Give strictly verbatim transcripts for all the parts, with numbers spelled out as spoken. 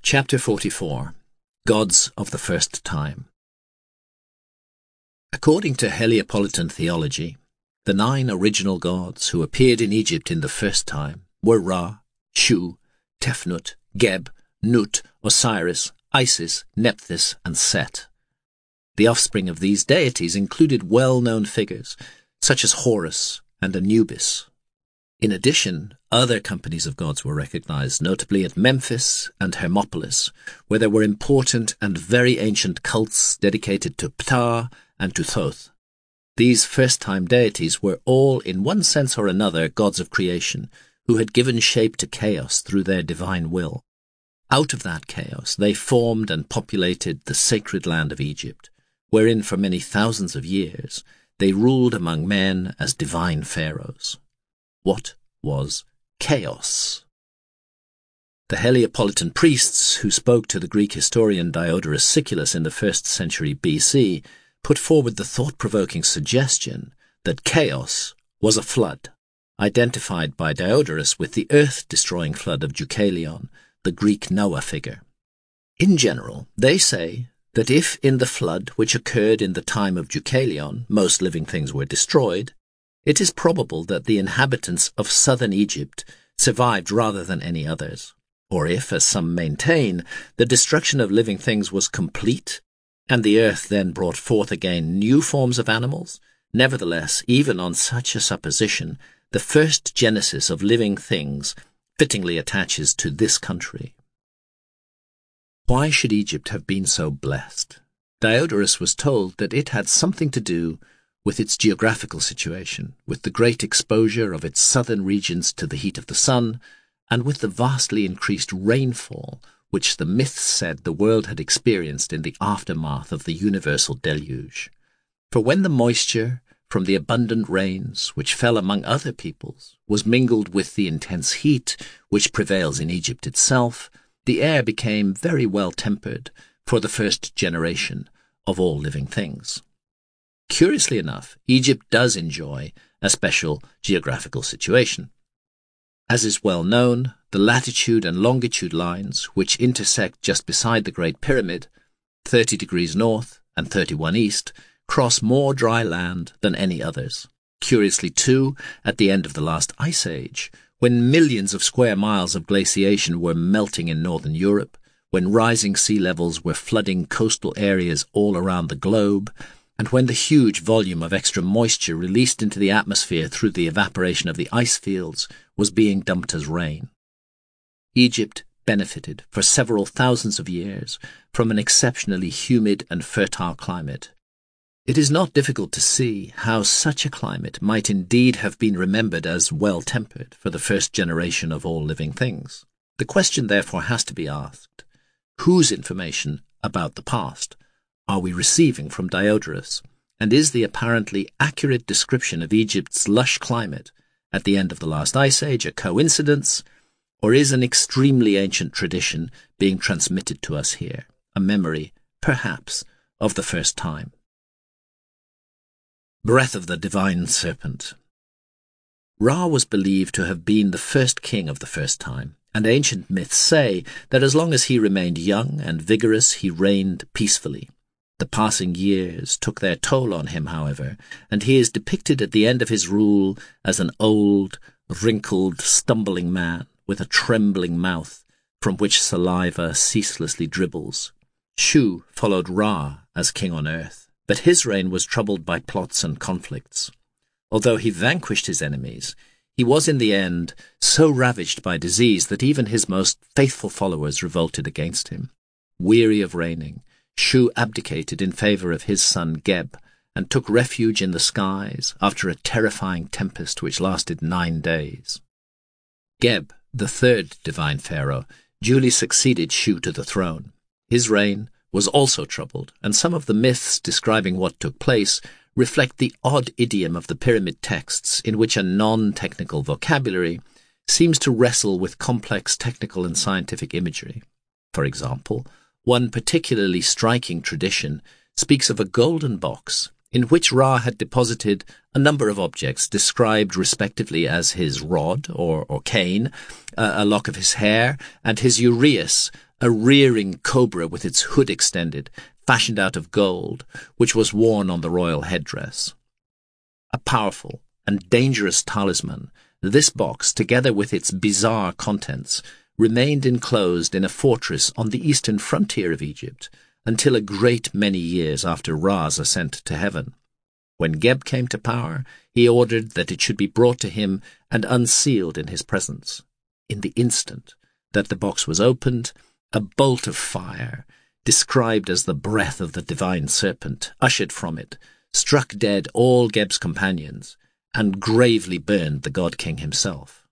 Chapter forty-four. Gods of the First Time. According to Heliopolitan theology, the nine original gods who appeared in Egypt in the first time were Ra, Shu, Tefnut, Geb, Nut, Osiris, Isis, Nephthys, and Set. The offspring of these deities included well-known figures, such as Horus and Anubis. In addition, other companies of gods were recognized, notably at Memphis and Hermopolis, where there were important and very ancient cults dedicated to Ptah and to Thoth. These first-time deities were all, in one sense or another, gods of creation, who had given shape to chaos through their divine will. Out of that chaos they formed and populated the sacred land of Egypt, wherein for many thousands of years they ruled among men as divine pharaohs. What was chaos? The Heliopolitan priests who spoke to the Greek historian Diodorus Siculus in the first century B C put forward the thought-provoking suggestion that chaos was a flood, identified by Diodorus with the earth-destroying flood of Deucalion, the Greek Noah figure. In general, they say that if in the flood which occurred in the time of Deucalion most living things were destroyed, it is probable that the inhabitants of southern Egypt survived rather than any others. Or if, as some maintain, the destruction of living things was complete, and the earth then brought forth again new forms of animals, nevertheless, even on such a supposition, the first genesis of living things fittingly attaches to this country. Why should Egypt have been so blessed? Diodorus was told that it had something to do with its geographical situation, with the great exposure of its southern regions to the heat of the sun, and with the vastly increased rainfall which the myths said the world had experienced in the aftermath of the universal deluge. For when the moisture from the abundant rains, which fell among other peoples, was mingled with the intense heat which prevails in Egypt itself, the air became very well tempered for the first generation of all living things. Curiously enough, Egypt does enjoy a special geographical situation. As is well known, the latitude and longitude lines, which intersect just beside the Great Pyramid, thirty degrees north and thirty-one east, cross more dry land than any others. Curiously, too, at the end of the last ice age, when millions of square miles of glaciation were melting in northern Europe, when rising sea levels were flooding coastal areas all around the globe, and when the huge volume of extra moisture released into the atmosphere through the evaporation of the ice fields was being dumped as rain. Egypt benefited for several thousands of years from an exceptionally humid and fertile climate. It is not difficult to see how such a climate might indeed have been remembered as well-tempered for the first generation of all living things. The question therefore has to be asked, whose information about the past are we receiving from Diodorus, and is the apparently accurate description of Egypt's lush climate at the end of the last ice age a coincidence, or is an extremely ancient tradition being transmitted to us here, a memory, perhaps, of the first time? Breath of the Divine Serpent. Ra was believed to have been the first king of the first time, and ancient myths say that as long as he remained young and vigorous he reigned peacefully. The passing years took their toll on him, however, and he is depicted at the end of his rule as an old, wrinkled, stumbling man with a trembling mouth from which saliva ceaselessly dribbles. Shu followed Ra as king on earth, but his reign was troubled by plots and conflicts. Although he vanquished his enemies, he was in the end so ravaged by disease that even his most faithful followers revolted against him. Weary of reigning, Shu abdicated in favor of his son Geb and took refuge in the skies after a terrifying tempest which lasted nine days. Geb, the third divine pharaoh, duly succeeded Shu to the throne. His reign was also troubled, and some of the myths describing what took place reflect the odd idiom of the pyramid texts in which a non-technical vocabulary seems to wrestle with complex technical and scientific imagery. For example, one particularly striking tradition speaks of a golden box in which Ra had deposited a number of objects described respectively as his rod or, or cane, uh, a lock of his hair, and his uraeus, a rearing cobra with its hood extended, fashioned out of gold, which was worn on the royal headdress. A powerful and dangerous talisman, this box, together with its bizarre contents, remained enclosed in a fortress on the eastern frontier of Egypt until a great many years after Ra's ascent to heaven. When Geb came to power, he ordered that it should be brought to him and unsealed in his presence. In the instant that the box was opened, a bolt of fire, described as the breath of the divine serpent, ushered from it, struck dead all Geb's companions, and gravely burned the god-king himself.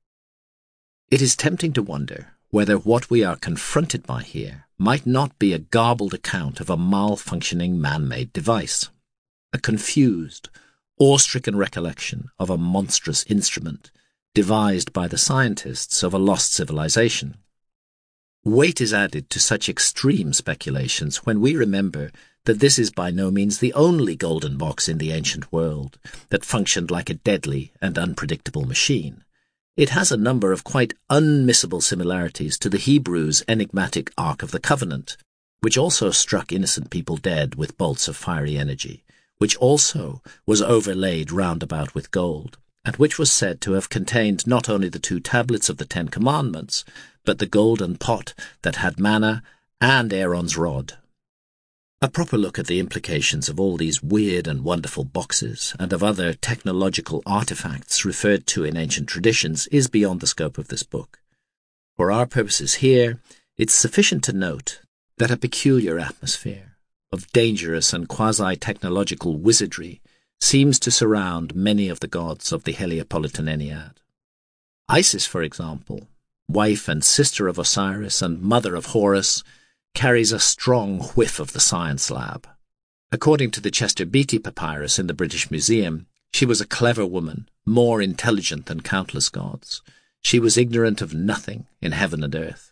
It is tempting to wonder whether what we are confronted by here might not be a garbled account of a malfunctioning man-made device, a confused, awe-stricken recollection of a monstrous instrument devised by the scientists of a lost civilization. Weight is added to such extreme speculations when we remember that this is by no means the only golden box in the ancient world that functioned like a deadly and unpredictable machine. It has a number of quite unmissable similarities to the Hebrews' enigmatic Ark of the Covenant, which also struck innocent people dead with bolts of fiery energy, which also was overlaid round about with gold, and which was said to have contained not only the two tablets of the Ten Commandments, but the golden pot that had manna and Aaron's rod. A proper look at the implications of all these weird and wonderful boxes and of other technological artifacts referred to in ancient traditions is beyond the scope of this book. For our purposes here, it's sufficient to note that a peculiar atmosphere of dangerous and quasi-technological wizardry seems to surround many of the gods of the Heliopolitan Ennead. Isis, for example, wife and sister of Osiris and mother of Horus, carries a strong whiff of the science lab. According to the Chester Beatty papyrus in the British Museum, she was a clever woman, more intelligent than countless gods. She was ignorant of nothing in heaven and earth.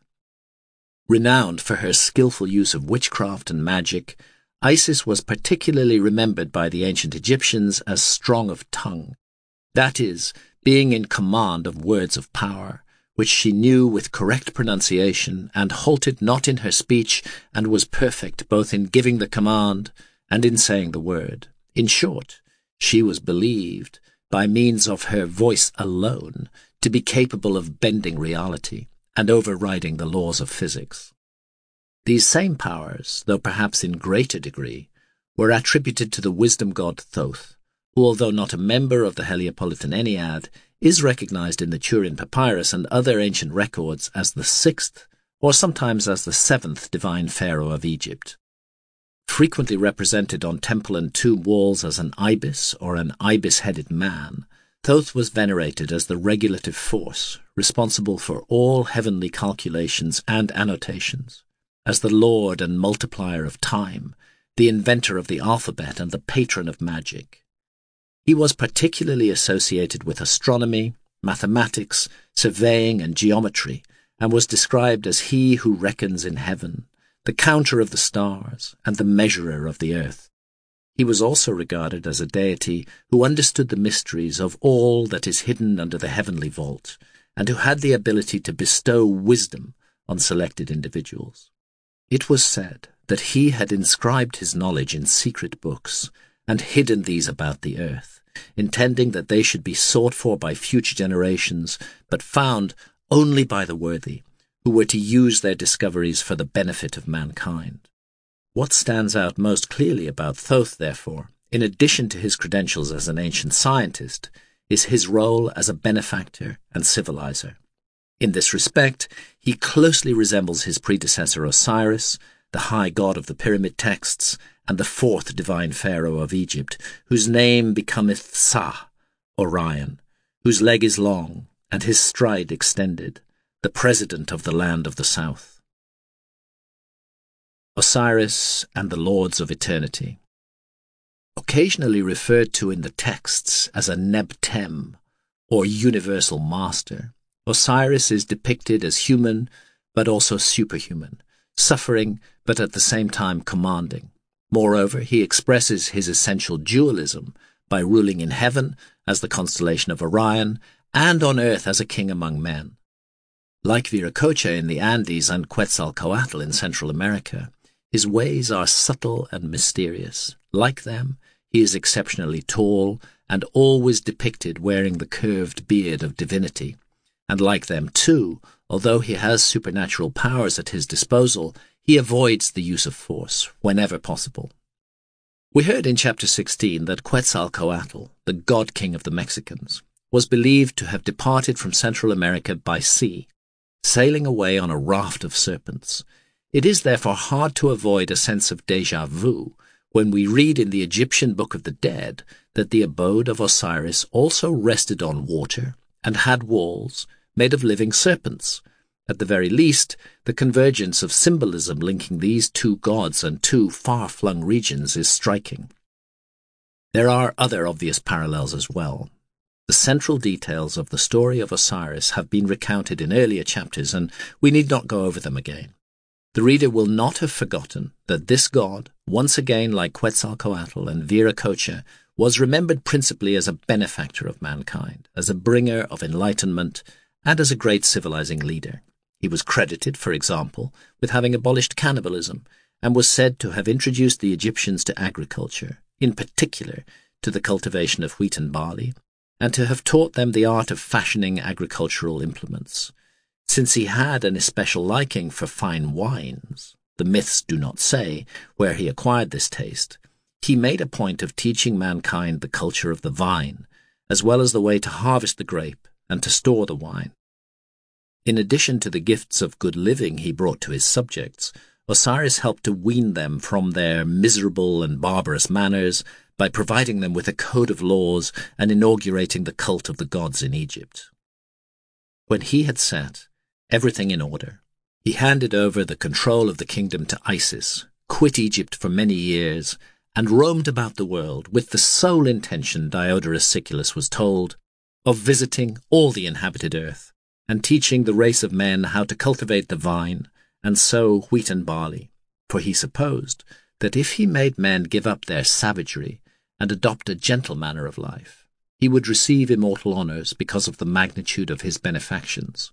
Renowned for her skillful use of witchcraft and magic, Isis was particularly remembered by the ancient Egyptians as strong of tongue, that is, being in command of words of power, which she knew with correct pronunciation and halted not in her speech and was perfect both in giving the command and in saying the word. In short, she was believed, by means of her voice alone, to be capable of bending reality and overriding the laws of physics. These same powers, though perhaps in greater degree, were attributed to the wisdom god Thoth, who, although not a member of the Heliopolitan Ennead, is recognized in the Turin Papyrus and other ancient records as the sixth, or sometimes as the seventh divine pharaoh of Egypt. Frequently represented on temple and tomb walls as an ibis or an ibis-headed man, Thoth was venerated as the regulative force responsible for all heavenly calculations and annotations, as the lord and multiplier of time, the inventor of the alphabet and the patron of magic. He was particularly associated with astronomy, mathematics, surveying, and geometry, and was described as he who reckons in heaven, the counter of the stars, and the measurer of the earth. He was also regarded as a deity who understood the mysteries of all that is hidden under the heavenly vault, and who had the ability to bestow wisdom on selected individuals. It was said that he had inscribed his knowledge in secret books and hidden these about the earth, intending that they should be sought for by future generations, but found only by the worthy, who were to use their discoveries for the benefit of mankind. What stands out most clearly about Thoth, therefore, in addition to his credentials as an ancient scientist, is his role as a benefactor and civilizer. In this respect, he closely resembles his predecessor Osiris, the high god of the pyramid texts, and the fourth divine pharaoh of Egypt, whose name becometh Sa, Orion, whose leg is long, and his stride extended, the president of the land of the south. Osiris and the Lords of Eternity. Occasionally referred to in the texts as a Neb-Tem, or universal master, Osiris is depicted as human, but also superhuman, suffering, but at the same time commanding. Moreover, he expresses his essential dualism by ruling in heaven as the constellation of Orion and on earth as a king among men. Like Viracocha in the Andes and Quetzalcoatl in Central America, his ways are subtle and mysterious. Like them, he is exceptionally tall and always depicted wearing the curved beard of divinity. And like them too, although he has supernatural powers at his disposal, he avoids the use of force whenever possible. We heard in chapter sixteen that Quetzalcoatl, the god king of the Mexicans, was believed to have departed from Central America by sea, sailing away on a raft of serpents. It is therefore hard to avoid a sense of déjà vu when we read in the Egyptian Book of the Dead that the abode of Osiris also rested on water and had walls made of living serpents. At the very least, the convergence of symbolism linking these two gods and two far-flung regions is striking. There are other obvious parallels as well. The central details of the story of Osiris have been recounted in earlier chapters, and we need not go over them again. The reader will not have forgotten that this god, once again like Quetzalcoatl and Viracocha, was remembered principally as a benefactor of mankind, as a bringer of enlightenment, and as a great civilizing leader. He was credited, for example, with having abolished cannibalism, and was said to have introduced the Egyptians to agriculture, in particular to the cultivation of wheat and barley, and to have taught them the art of fashioning agricultural implements. Since he had an especial liking for fine wines, the myths do not say where he acquired this taste, he made a point of teaching mankind the culture of the vine, as well as the way to harvest the grape and to store the wine. In addition to the gifts of good living he brought to his subjects, Osiris helped to wean them from their miserable and barbarous manners by providing them with a code of laws and inaugurating the cult of the gods in Egypt. When he had set everything in order, he handed over the control of the kingdom to Isis, quit Egypt for many years, and roamed about the world with the sole intention, Diodorus Siculus was told, of visiting all the inhabited earth, and teaching the race of men how to cultivate the vine and sow wheat and barley, for he supposed that if he made men give up their savagery and adopt a gentle manner of life, he would receive immortal honors because of the magnitude of his benefactions.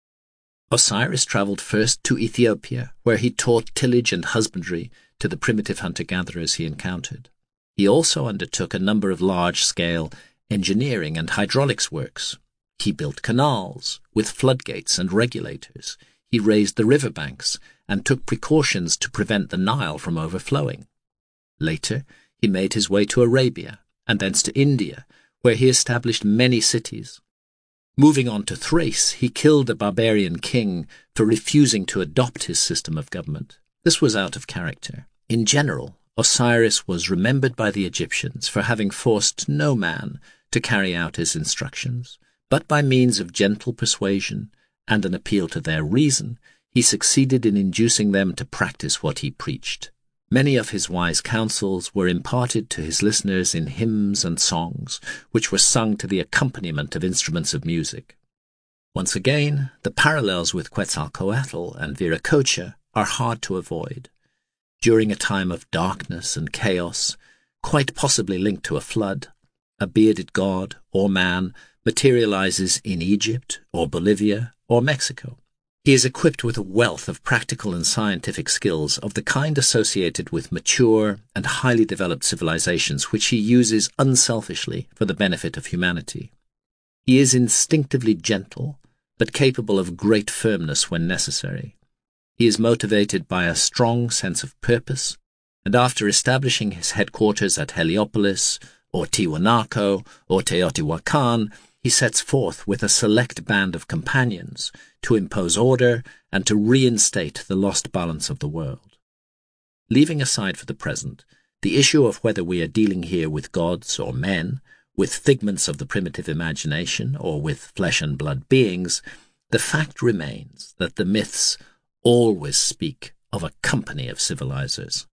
Osiris travelled first to Ethiopia, where he taught tillage and husbandry to the primitive hunter-gatherers he encountered. He also undertook a number of large-scale engineering and hydraulics works. He built canals with floodgates and regulators. He raised the riverbanks and took precautions to prevent the Nile from overflowing. Later, he made his way to Arabia and thence to India, where he established many cities. Moving on to Thrace, he killed a barbarian king for refusing to adopt his system of government. This was out of character. In general, Osiris was remembered by the Egyptians for having forced no man to carry out his instructions, but by means of gentle persuasion and an appeal to their reason, he succeeded in inducing them to practice what he preached. Many of his wise counsels were imparted to his listeners in hymns and songs, which were sung to the accompaniment of instruments of music. Once again, the parallels with Quetzalcoatl and Viracocha are hard to avoid. During a time of darkness and chaos, quite possibly linked to a flood, a bearded god or man materializes in Egypt or Bolivia or Mexico. He is equipped with a wealth of practical and scientific skills of the kind associated with mature and highly developed civilizations, which he uses unselfishly for the benefit of humanity. He is instinctively gentle, but capable of great firmness when necessary. He is motivated by a strong sense of purpose, and after establishing his headquarters at Heliopolis, or Tiwanaku, or Teotihuacan, he sets forth with a select band of companions to impose order and to reinstate the lost balance of the world. Leaving aside for the present the issue of whether we are dealing here with gods or men, with figments of the primitive imagination or with flesh and blood beings, the fact remains that the myths always speak of a company of civilizers.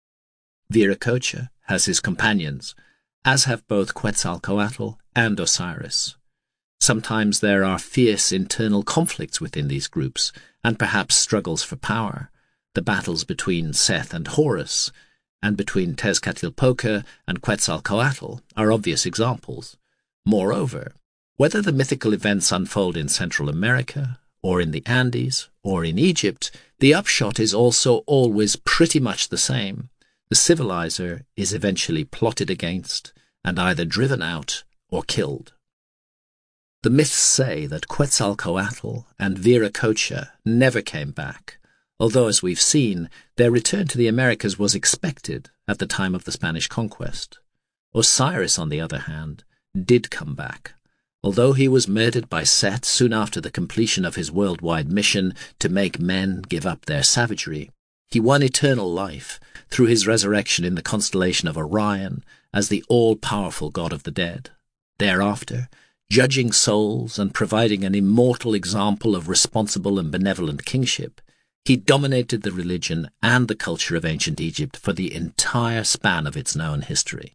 Viracocha has his companions, as have both Quetzalcoatl and Osiris. Sometimes there are fierce internal conflicts within these groups, and perhaps struggles for power. The battles between Seth and Horus, and between Tezcatlipoca and Quetzalcoatl are obvious examples. Moreover, whether the mythical events unfold in Central America or in the Andes, or in Egypt, the upshot is also always pretty much the same. The civilizer is eventually plotted against and either driven out or killed. The myths say that Quetzalcoatl and Viracocha never came back, although, as we've seen, their return to the Americas was expected at the time of the Spanish conquest. Osiris, on the other hand, did come back. Although he was murdered by Set soon after the completion of his worldwide mission to make men give up their savagery, he won eternal life through his resurrection in the constellation of Orion as the all-powerful god of the dead. Thereafter, judging souls and providing an immortal example of responsible and benevolent kingship, he dominated the religion and the culture of ancient Egypt for the entire span of its known history.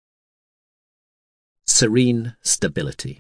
Serene stability.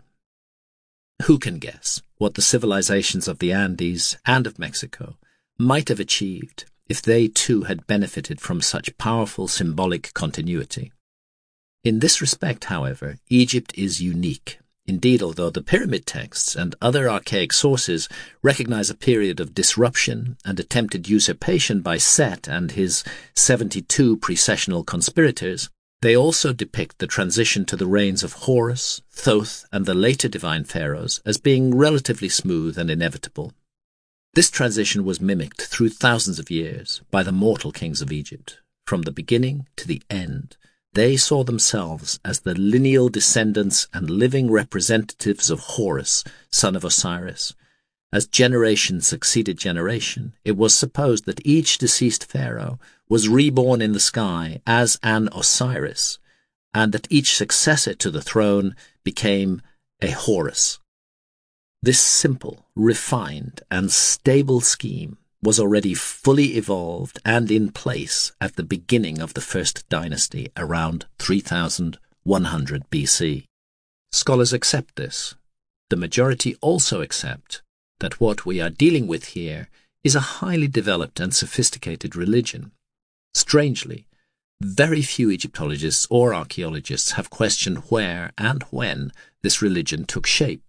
Who can guess what the civilizations of the Andes and of Mexico might have achieved if they too had benefited from such powerful symbolic continuity? In this respect, however, Egypt is unique. Indeed, although the pyramid texts and other archaic sources recognize a period of disruption and attempted usurpation by Set and his seventy-two precessional conspirators, they also depict the transition to the reigns of Horus, Thoth, and the later divine pharaohs as being relatively smooth and inevitable. This transition was mimicked through thousands of years by the mortal kings of Egypt. From the beginning to the end, they saw themselves as the lineal descendants and living representatives of Horus, son of Osiris. As generation succeeded generation, it was supposed that each deceased pharaoh was reborn in the sky as an Osiris, and that each successor to the throne became a Horus. This simple, refined, and stable scheme was already fully evolved and in place at the beginning of the first dynasty around three thousand one hundred B C. Scholars accept this. The majority also accept that what we are dealing with here is a highly developed and sophisticated religion. Strangely, very few Egyptologists or archaeologists have questioned where and when this religion took shape.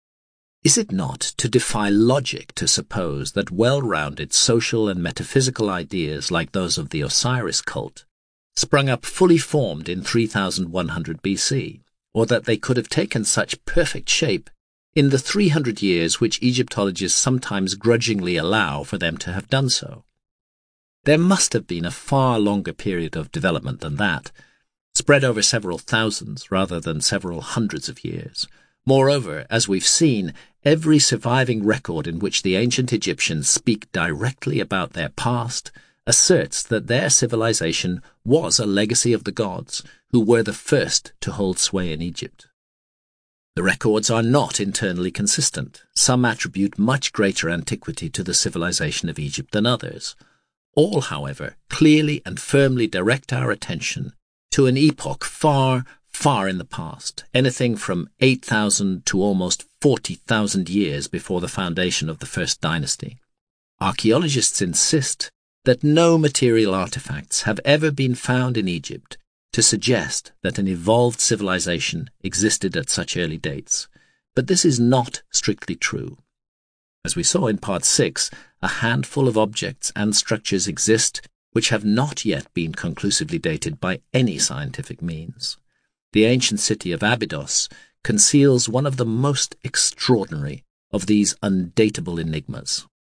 Is it not to defy logic to suppose that well-rounded social and metaphysical ideas like those of the Osiris cult sprung up fully formed in three thousand one hundred B C, or that they could have taken such perfect shape in the three hundred years which Egyptologists sometimes grudgingly allow for them to have done so? There must have been a far longer period of development than that, spread over several thousands rather than several hundreds of years. Moreover, as we've seen, every surviving record in which the ancient Egyptians speak directly about their past asserts that their civilization was a legacy of the gods, who were the first to hold sway in Egypt. The records are not internally consistent. Some attribute much greater antiquity to the civilization of Egypt than others. All, however, clearly and firmly direct our attention to an epoch far, far in the past, anything from eight thousand to almost forty thousand years before the foundation of the first dynasty. Archaeologists insist that no material artifacts have ever been found in Egypt to suggest that an evolved civilization existed at such early dates, but this is not strictly true. As we saw in Part six, a handful of objects and structures exist which have not yet been conclusively dated by any scientific means. The ancient city of Abydos conceals one of the most extraordinary of these undatable enigmas.